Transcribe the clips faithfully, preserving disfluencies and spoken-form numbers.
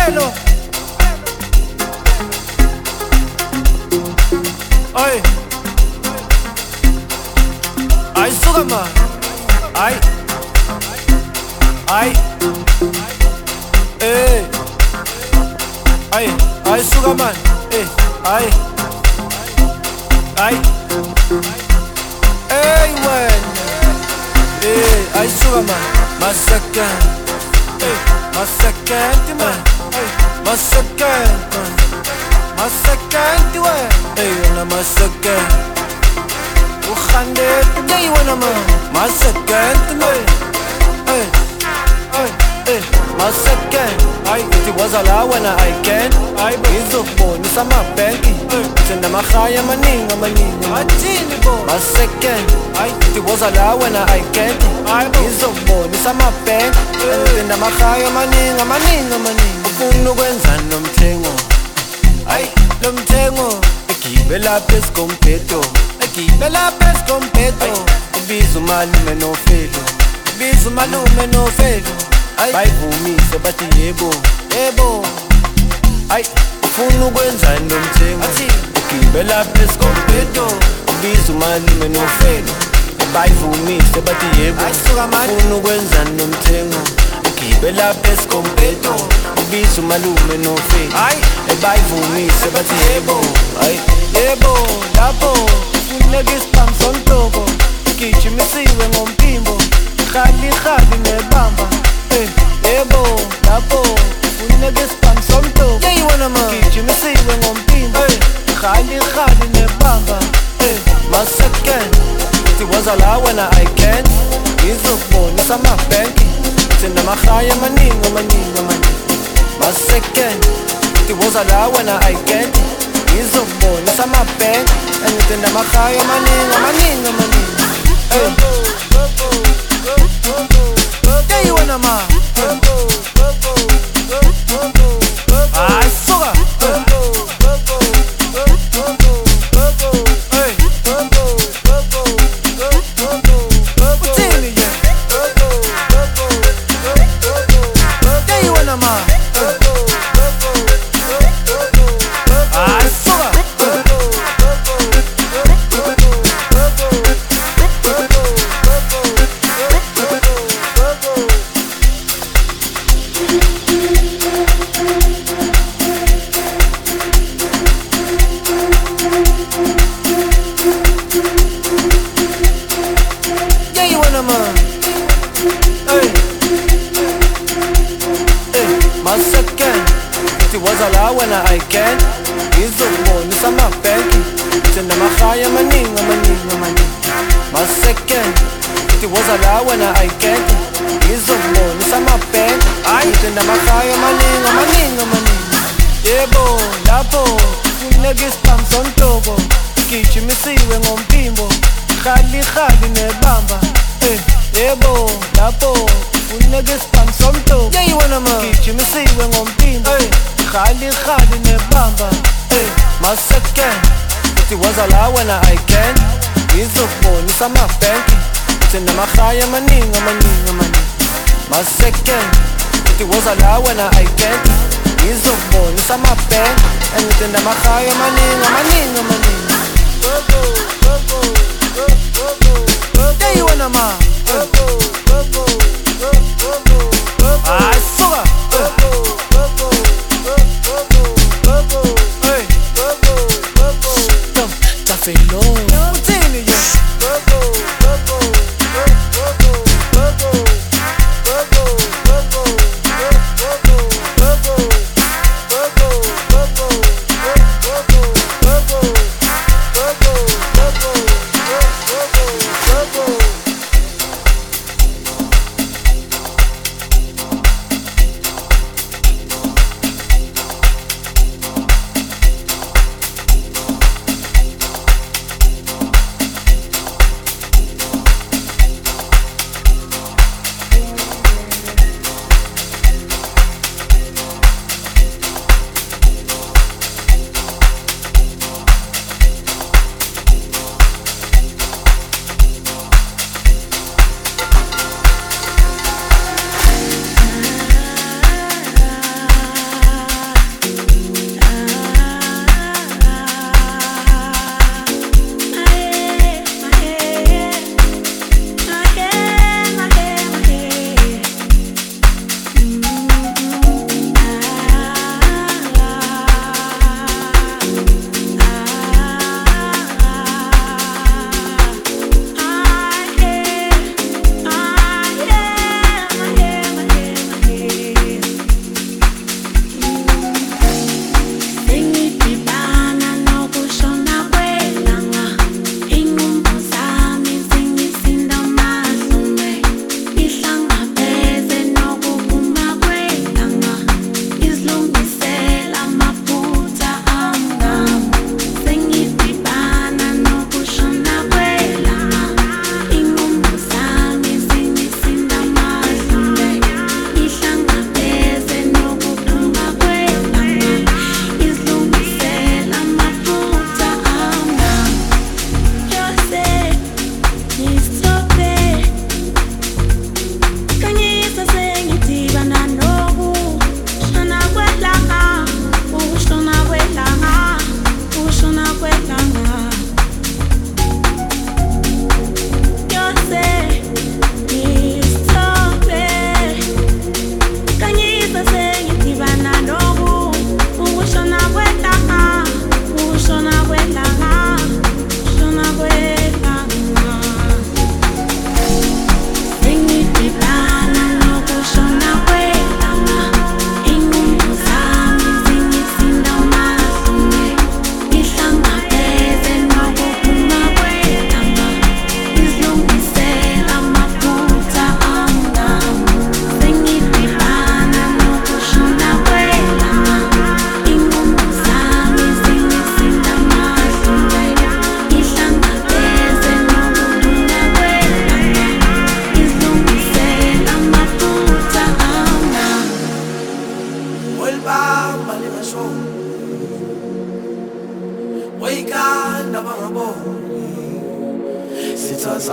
Pelo. Ay. Ay, suka man. Ay. Ay. Eh. Ay, ay, suka man. Eh. Ay. Ay. Hey, when. Eh. Ay, suka man. Masakan. Eh. Masakan, man. Masakan. Masakan, man. Hey, wana masakan. Ukhande, hey, wana man. Masakan, man. Hey. Hey. Hey. Masakan. Ay, it was ala when I can. Ay, izobona isamabanki. Senda makhaya maningi maningi. Athini bo. Masakan. Ay, it was ala when I can. Ay, izobona isamabanki. Senda makhaya maningi maningi maningi. Ufuna ukwenza nomthengo. Ay, lomthengo. Egibe lapha esikompeto. Egibe lapha esikompeto. Ubiza umalume nofelo. Ubiza umalume nofelo. Bayivumise bathi yebo, yebo. Ay, ufuna ukwenzani nomthengo? Ugibe lapha esikompeto. Ubiza umalume nofelo. Bayivumise bathi yebo, ufuna ukwenzani nomthengo? Ugibe lapha esikompeto. Ubiza umalume nofelo. Bayivumise bathi yebo, ay, yebo. Lapho ufuneka isibhamu sonhloko. Gijimisiwe ngomphimbo. Khali khali nebamba. Yebo, lapho ufuneka isibhamu somhloko. Gijimisiwe ngomphimbo. Khali khali nebamba. Masakan, it was ala when I can. Ngizokubona isamabanki. Senda makhaya maningi maningi maningi. Masakan, it was ala when I can. Ngizokubona isamabanki. Senda makhaya maningi maningi maningi. Hey, you wanna ma? Ay, suka. Hey. Utini je. Hey, you wanna ma? Ay, suka. Masakan, it was ala when I can. Ngizobona isamabanki. Senda makhaya maningi maningi maningi. Masakan, it was ala when I can. Ngizobona isamabanki. Ay, senda makhaya maningi maningi maningi. Yebo, lapho ufuneka isibhamu sonhloko. Gijimisiwe ngomphimbo. Khali khali nebamba. Yebo, lapho ufuneka isibhamu somhloko. Gijimisiwe ngomphimbo. Khali khali nebamba. Masakan, it was ala when I can. Ngizokubona isamabanki. Senda makhaya maningi maningi maningi. Masakan, it was ala when I can. Ngizokubona isamabanki. Senda makhaya maningi maningi maningi. Hey, you wanna ma? Ay, suka. Hey. Tafelo. Utini je.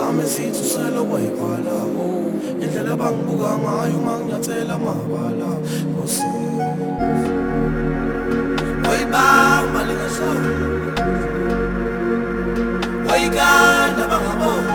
sami sithi uselo kwayibhala indlela bangibuka ngayo manginyathela amabala Nkosi wayibamba lingasawo wayiganda bangabona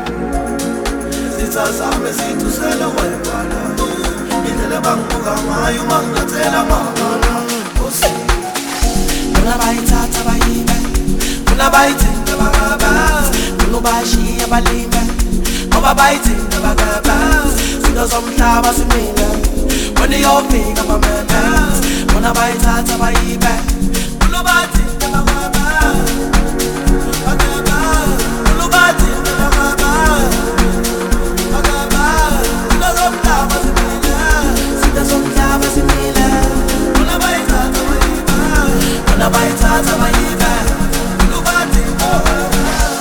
Sitha sami sithi uselo kwayibhala indlela bangibuka ngayo manginyathela amabala Nkosi Kuna bayithatha bayibe Kuna bayithenga bakaba Kuna bashiya balimbe Ngoba bayithenga bakaba Zinto zomhlaba simile Wena iyofika bameme Kuna bayithatha bayibe Kuna bayithenga bakaba Bakaba Kuna bayithenga bakaba Bakaba Zinto zomhlaba simile Zinto zomhlaba simile Kuna bayithatha bayibe Kuna bayithatha bayibe Kuna bayithenga bakaba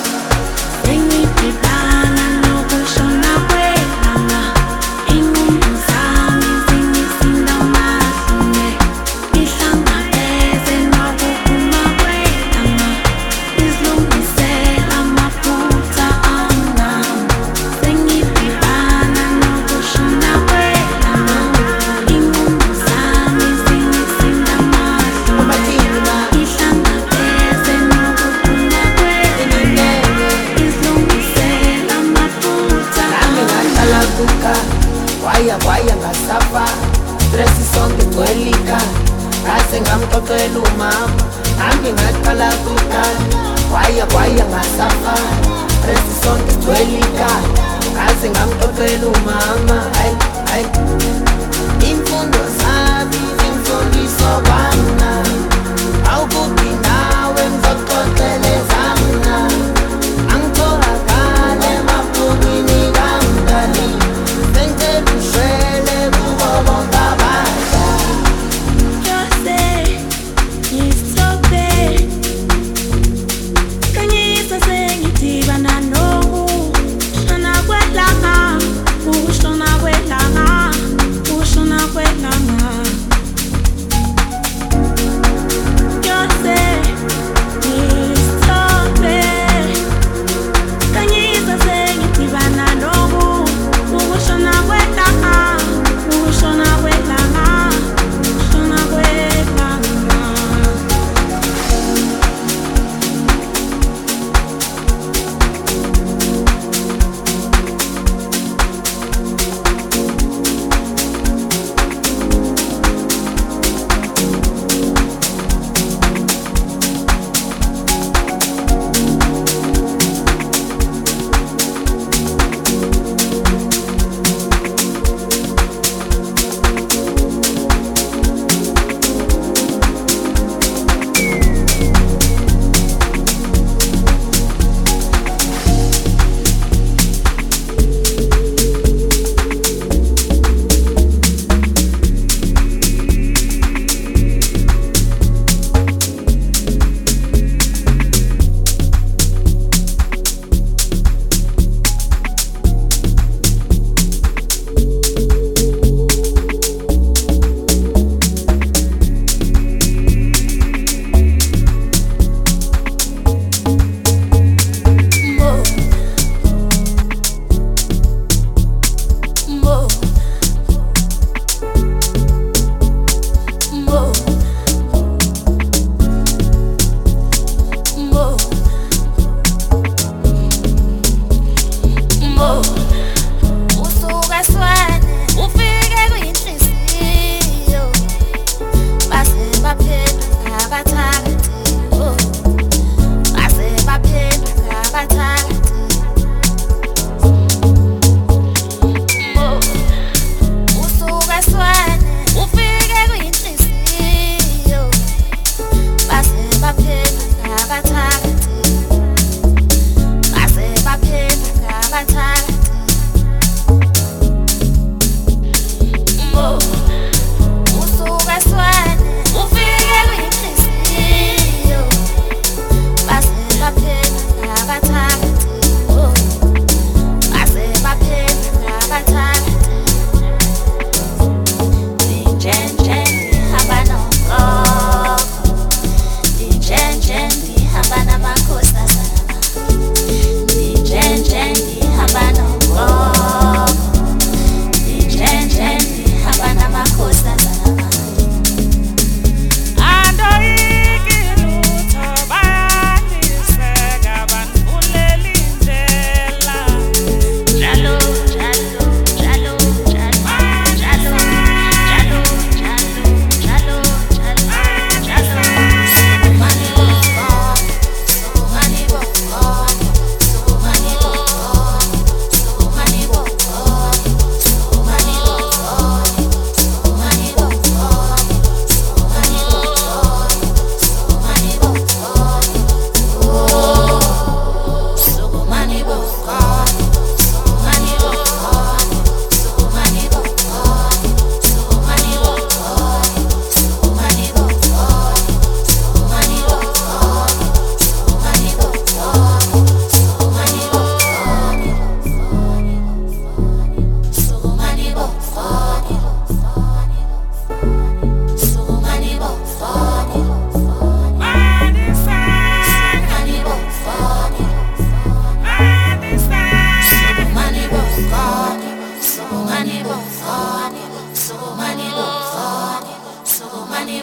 Waya waya ngasafa stress sonke kwelika ngase ngamxoxela umama nami ngaqala kukhala waya waya ngasafa stress sonke kwelika ngase ngamxoxela umama ay ay imfundo sabi imfundiso bana awukuthi nawe ngixoxele zana angitholakale mabhukini kamdali Ushona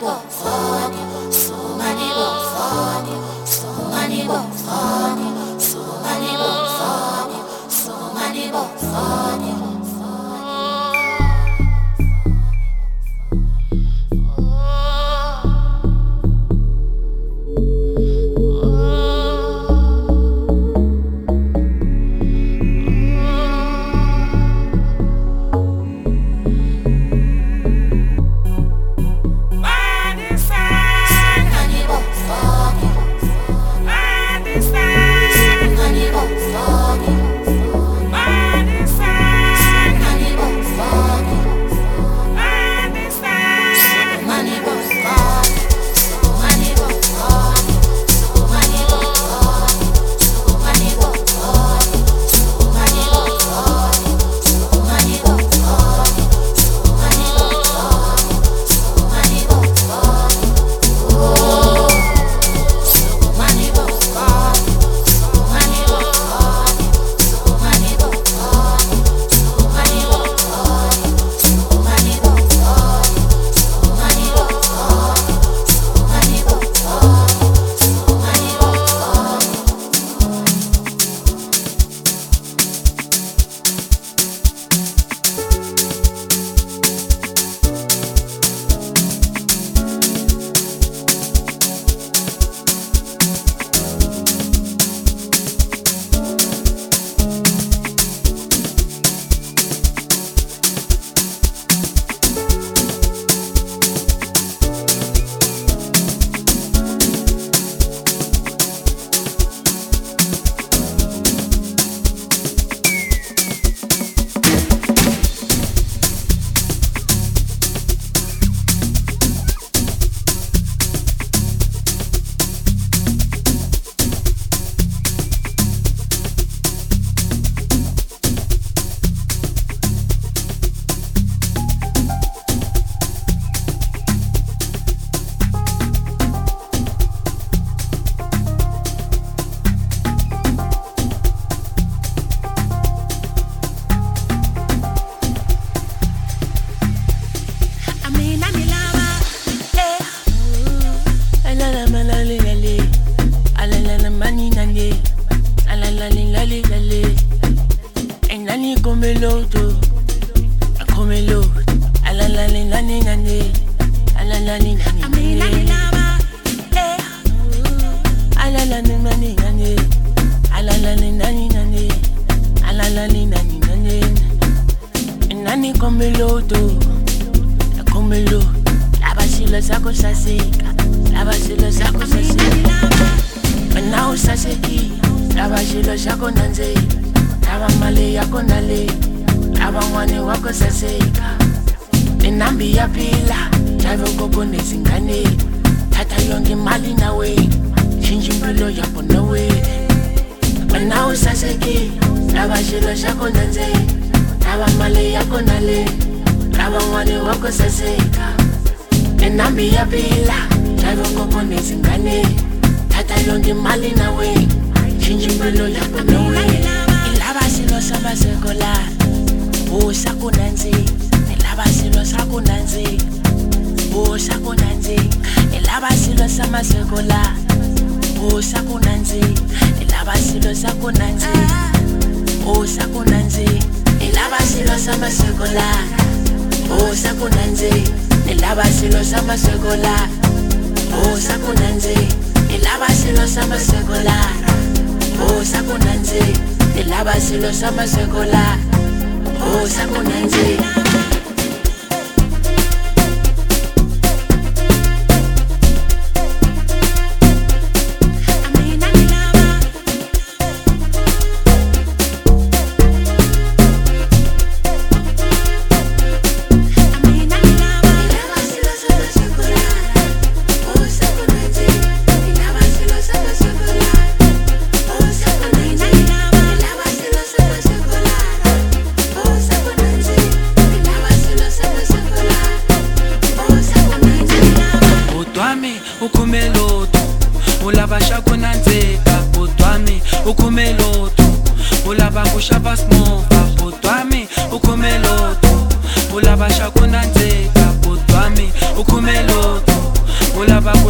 ulabasha kunanzeka, kodwa mi ukhumeloto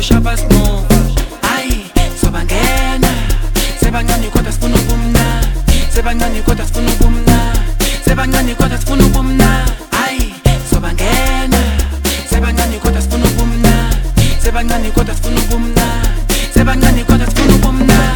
kushaba smova. Ayi sobangena sebancane kodwa sifuna ubumna, sebancane kodwa sifuna ubumna, sebancane kodwa sifuna ubumna. Ayi sobangena sebancane kodwa sifuna ubumna, sebancane kodwa sifuna ubumna, sebancane kodwa sifuna ubumna.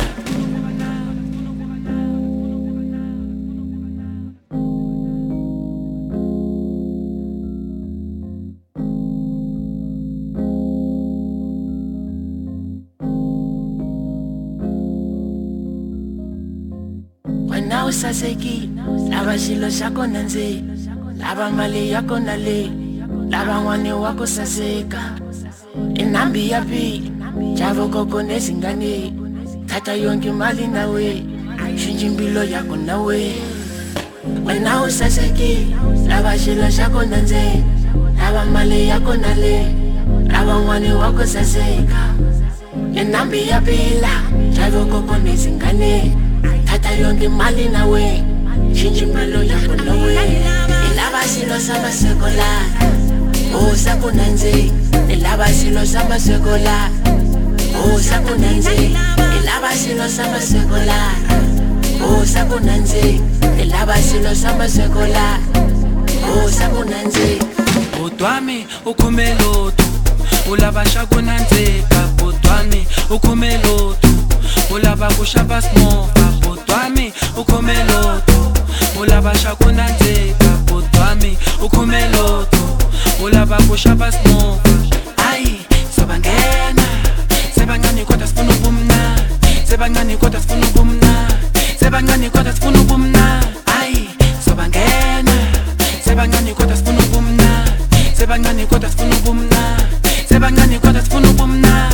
Wena usaseki lava xilo xa kona ndzi, lava mali ya kona le, lava n'wane wa ku saseka. Inambi ya pili javo koko nezingane, thatha yonke mali nawe, shinji mbilo yako nawe. Wena usaseki lava xilo xa kona ndzi, lava mali ya kona le, lava n'wane wa ku saseka. Inambi ya pila javo koko nezingane, thatha yonke mali nawe, shinji mbilo yako nawe. Ilava xilo xa masekola usa kunanzi, ilava xilo xa masekola usa kunanzi, ilava xilo xa masekola usa kunanzi, ilava xilo xa masekola usa kunanzi. Utwami ukhumelotu ulava xa kunandzika, utwami ukhumelotu ulava kushaba smova. Utwami ukhumelotu ulava xa kunandzika, utwami ukhumelotu ulava kushaba smova. Ayi sobangena sebancane kodwa sifuna ubumna, sebancane kodwa sifuna ubumna, sebancane kodwa sifuna ubumna. Ayi sobangena sebancane kodwa sifuna ubumna, sebancane kodwa sifuna ubumna, sebancane kodwa sifuna ubumna.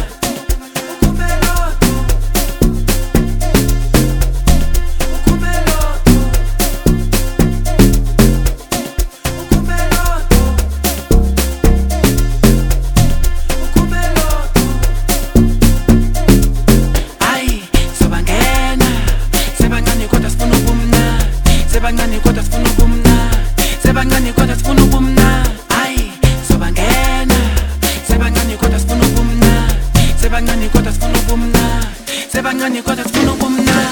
Sebancane kodwa sifuna ubumna, sebancane kodwa sifuna ubumna. Ayi sobangena sebancane kodwa sifuna ubumna, sebancane kodwa sifuna ubumna, sebancane kodwa sifuna ubumna.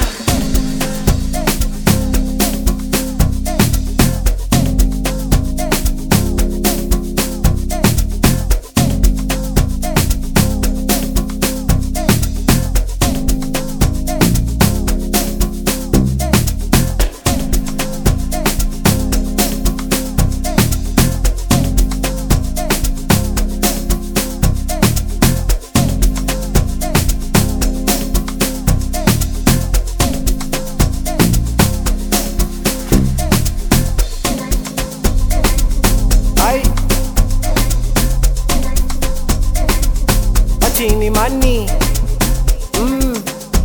Chini money, mm.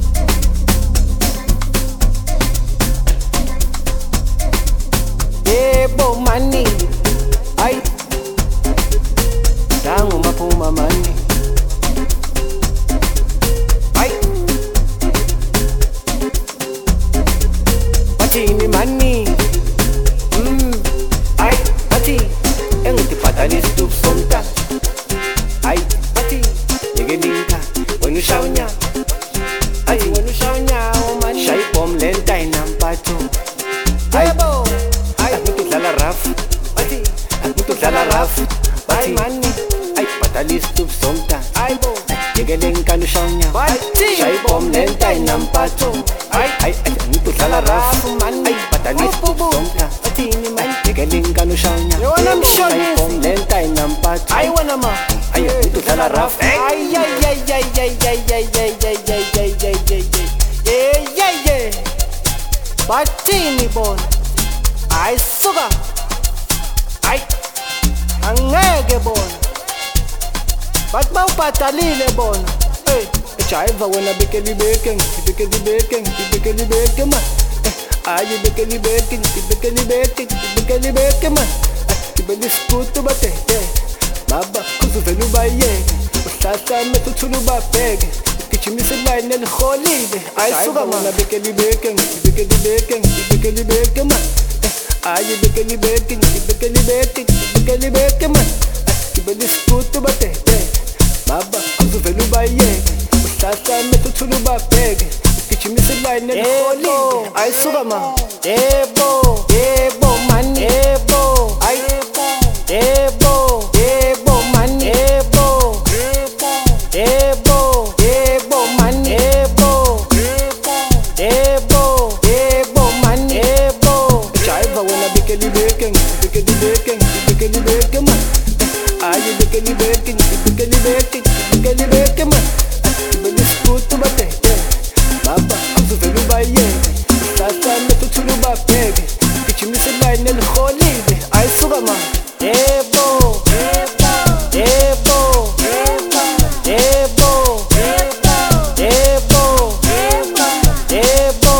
Yebo money, ay, dangu mapuma money, ay, chini money, mm. Ay, pati, engti patalis tu sonta, ay, pati. Nigga, when you shout nya, ay when you shout nya, oh man, shy bomb lenta in ampato. Ay bo, ay aku tu dala raf, ay aku tu dala raf, ay man, ay patalis tu sonta. Ay bo, nigga lenka no shout nya, shy bomb lenta in ampato. Ay ay aku tu dala raf, ay patalis tu sonta. Nigga lenka no shout nya, shy bomb lenta in ampato. Ay wanna ma. Ay, itu salah raf. Ay, ay, ay, ay, ay, ay, ay, ay, ay, ay, ay, ay, ay, ay, ay, ay, Batini bon. Ay, suga. Ay, angege bon. Bat mau patalile bon. Hey, chaiva wana bekeli beken, bekeli beken, bekeli beken ma. Ay, bekeli beken, bekeli beken, bekeli beken ma. Kibeli skutu bate. Baba kuzuvela ubayeke, uhlahlame tuthula ubabheke, ugijimise ilayini eliholile. Ayisuka mana bekeli beke, bekeli beke, bekeli beke ma. Ayi bekeli beke, bekeli beke, bekeli beke ma. Kibeli skutu bate. baba uzuvela ubayeke uhlahlane tuthula ubabheke ugijimise ilayini eliholile ayisuka ma yebo yebo man yebo ay yebo yebo man yebo yebo yebo man yebo yebo yebo man yebo jive wena bikeli beke bikeli beke bikeli beke man ay bikeli beke bikeli beke bikeli beke man beli skutu bate baba uzuvela ubayeke uhlahlane tuthula ubabheke ugijimise ilayini eliholile ayisuka ma yebo yebo yebo yebo yebo yebo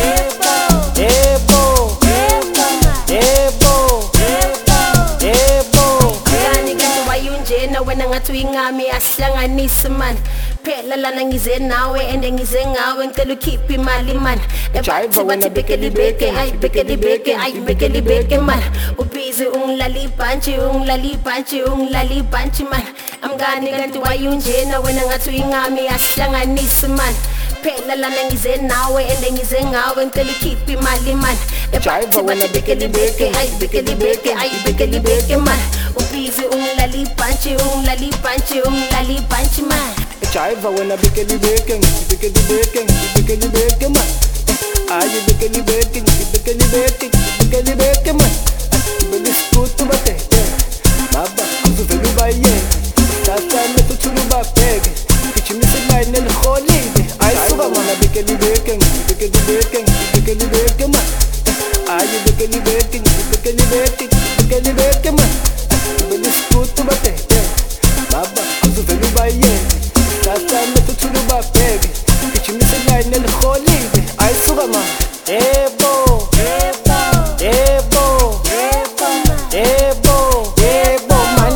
yebo yani kanti wayunjena wena ngathi uyingami asihlanganise man phela lana ngize nawe ende ngize ngawe ngicela ukhiphe imali man Jive wena bekeli beke ay bekeli beke ay bekeli beke man ubhizi ungilala ibhantshi ungilala ibhantshi ungilala ibhantshi man amngani kanti wayunjena wena ngathi uyingami asihlanganise man phela lana ngize nawe ende ngize ngawe ngicela ukhiphe imali man Jive wena bekeli beke ay bekeli beke ay bekeli beke man ubhizi ungilala ibhantshi ungilala ibhantshi ungilala ibhantshi man Jive wena bikeli beke bikeli beke bikeli beke man ay bikeli beke bikeli beke bikeli beke man beli skutu bate baba uzuvela ubayeke uhlahlane tuthula ubabheke ugijimise ilayini eliholile ayisuka wena bikeli beke bikeli beke bikeli beke man ay bikeli beke bikeli beke bikeli beke man beli skutu bate baba uzuvela ubayeke uhlahlane tuthula ubabheke ugijimise ilayini eliholile ayisuka ma yebo yebo yebo yebo yebo man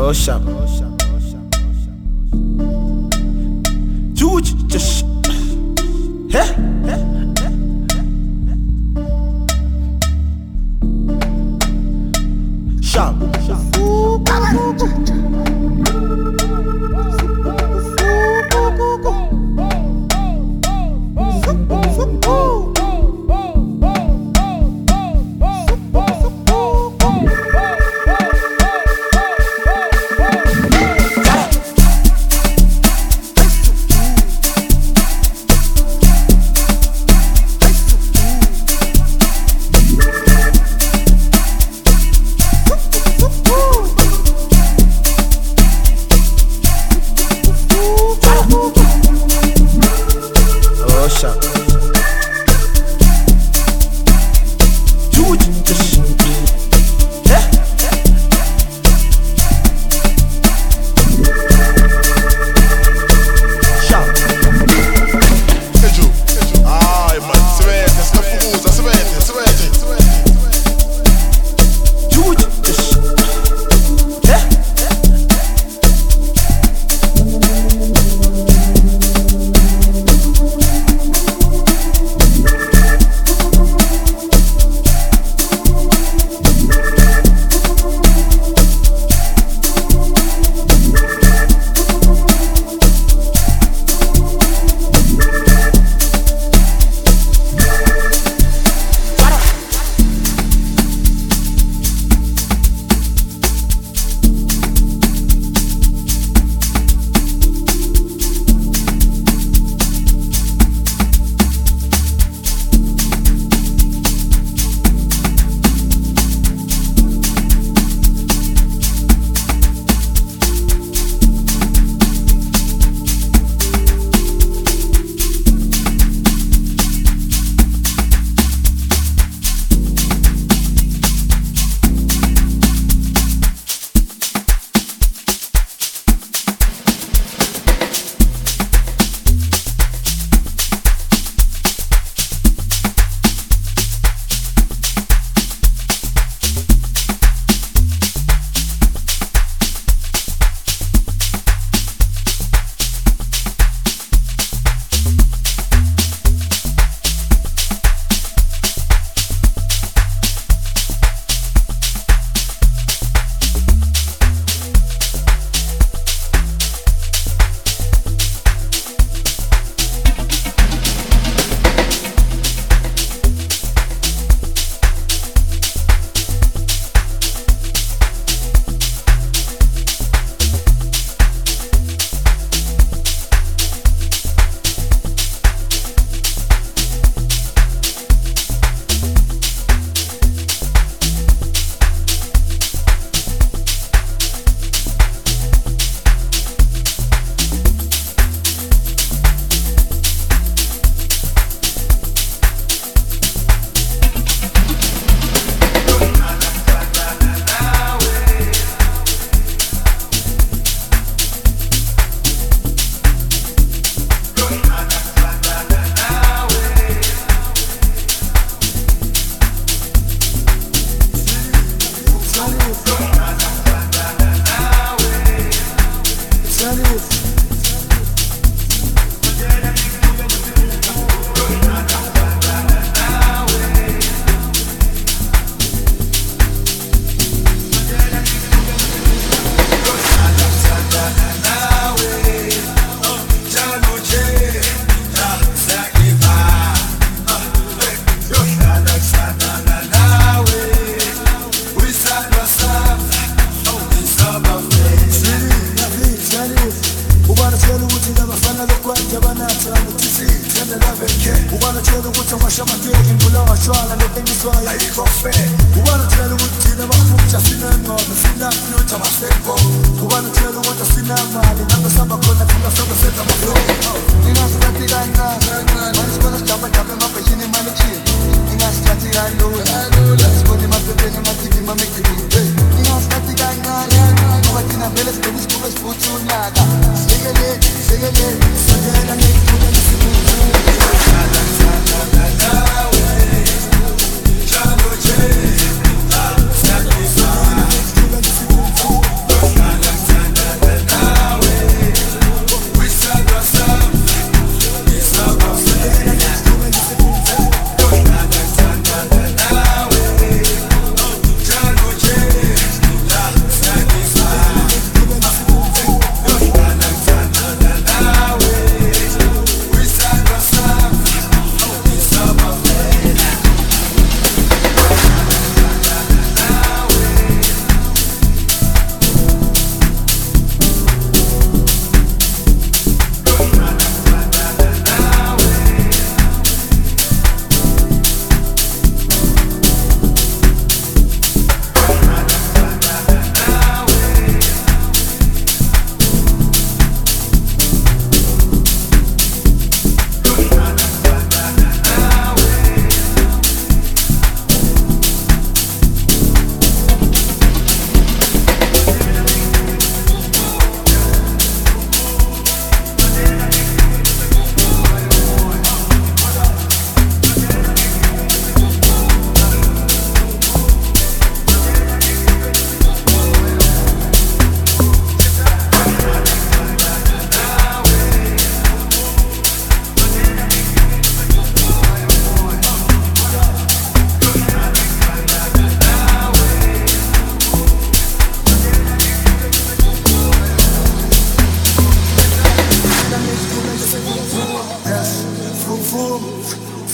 Oh sharp. Huge, just hey. Sharp.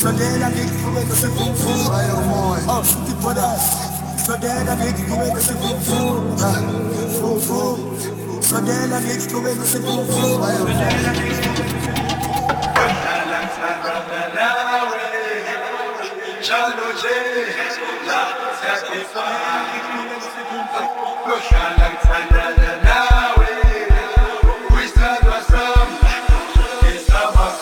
Sondela ngikuweka sefufu ayo moyo oh sipoda Sondela ngikuweka sefufu fufu Sondela ngikuweka sefufu ayo Chalo je la sacrifice Koshala tsandala nawe we start with some it's our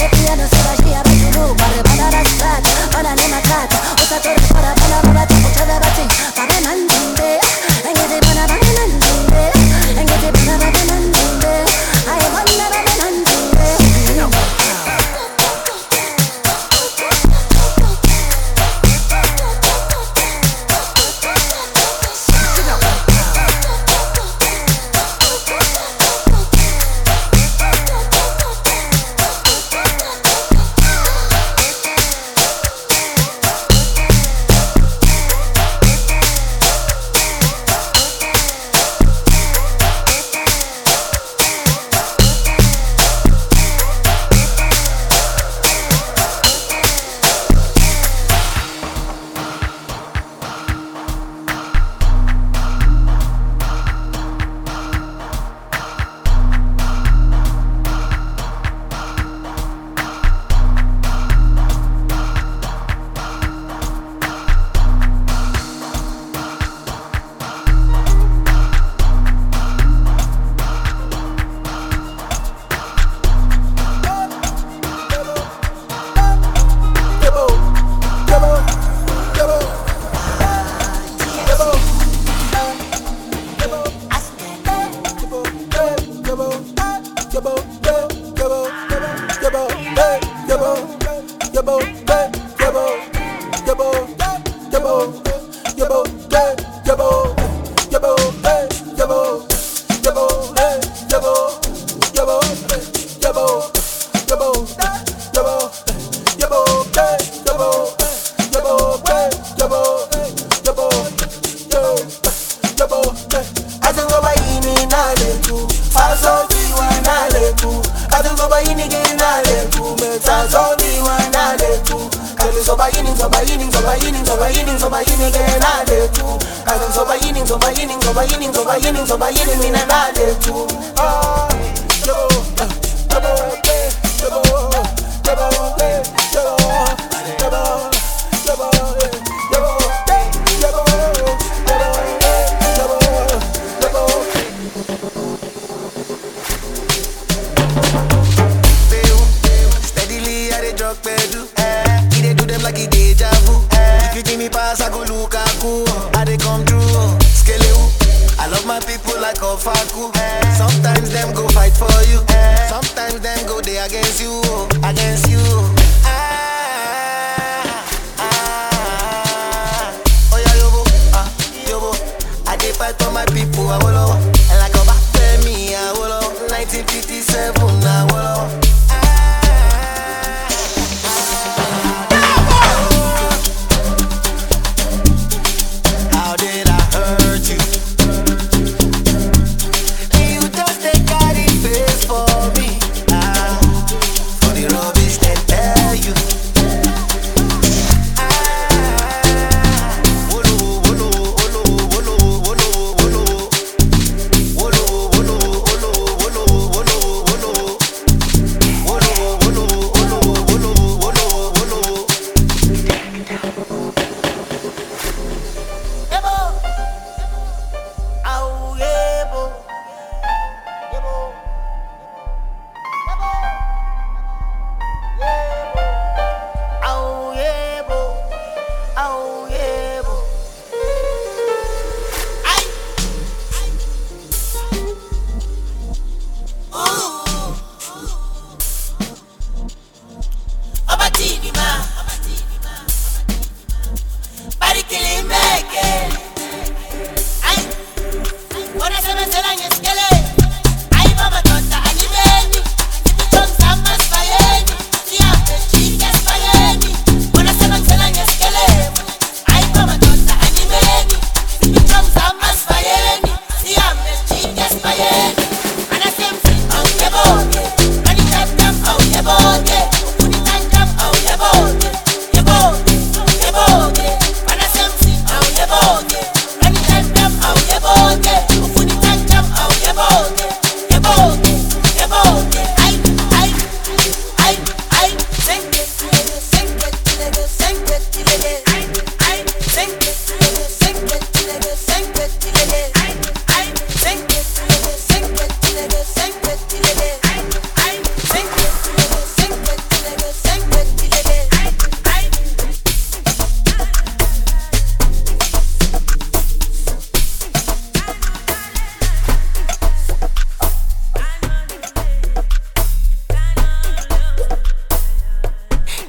le piano sulla scia per tu guarda bada la strada bada ne matata usa torre para bada bada ti pucha da bati bada nandinde engete bada bada nandinde engete bada bada nandinde ai bada bada nandinde For the rubbish that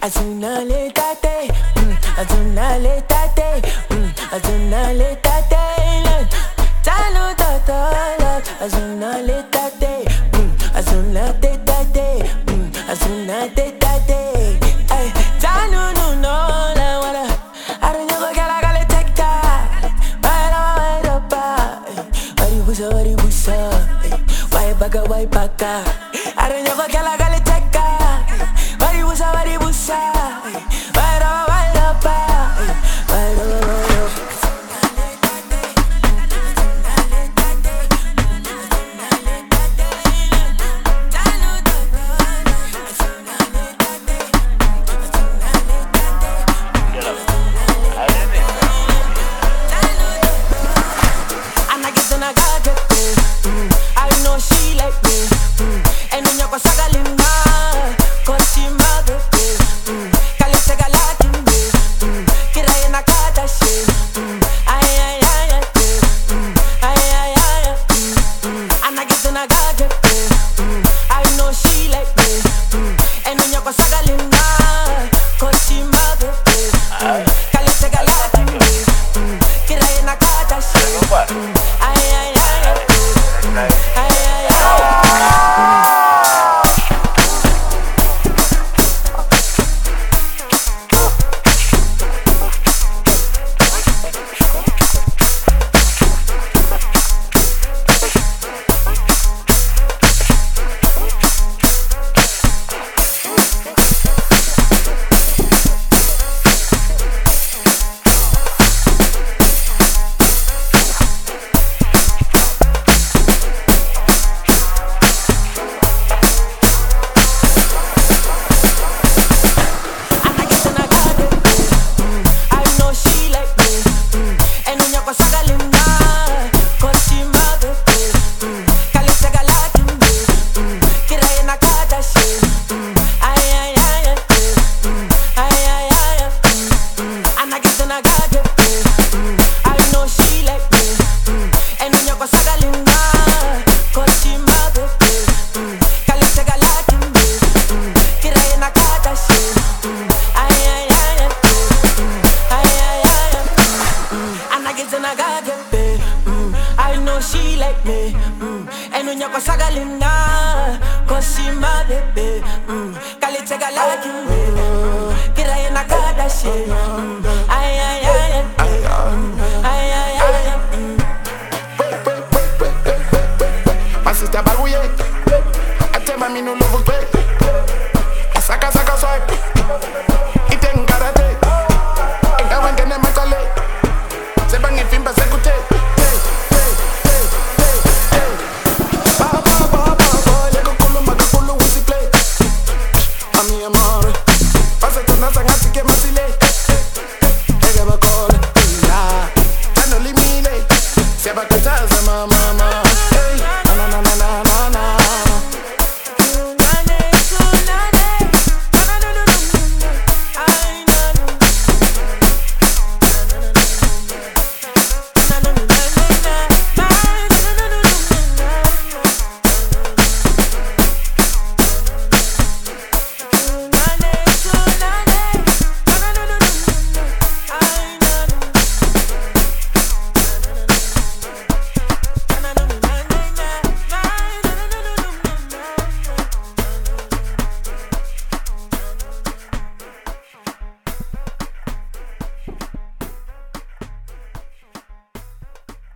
azunaletate, mm, azunaletate, mm, azunaletate, talutata, azunaletate, mm, azunaletate, mm, azunaletate, ay, talunu no la wala, arunyo ko kala kala tekta, wala wala pa, wari busa wari busa, wai baka wai baka, arunyo ko kala kala tekta. Busa, bari busa, baila, baila, pa, baila, baila. Ana que se nagaje, I know she like me, and when you go sagalina, cause she mother.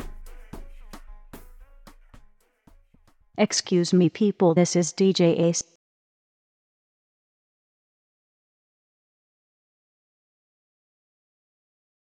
Excuse me people, this is D J Ace.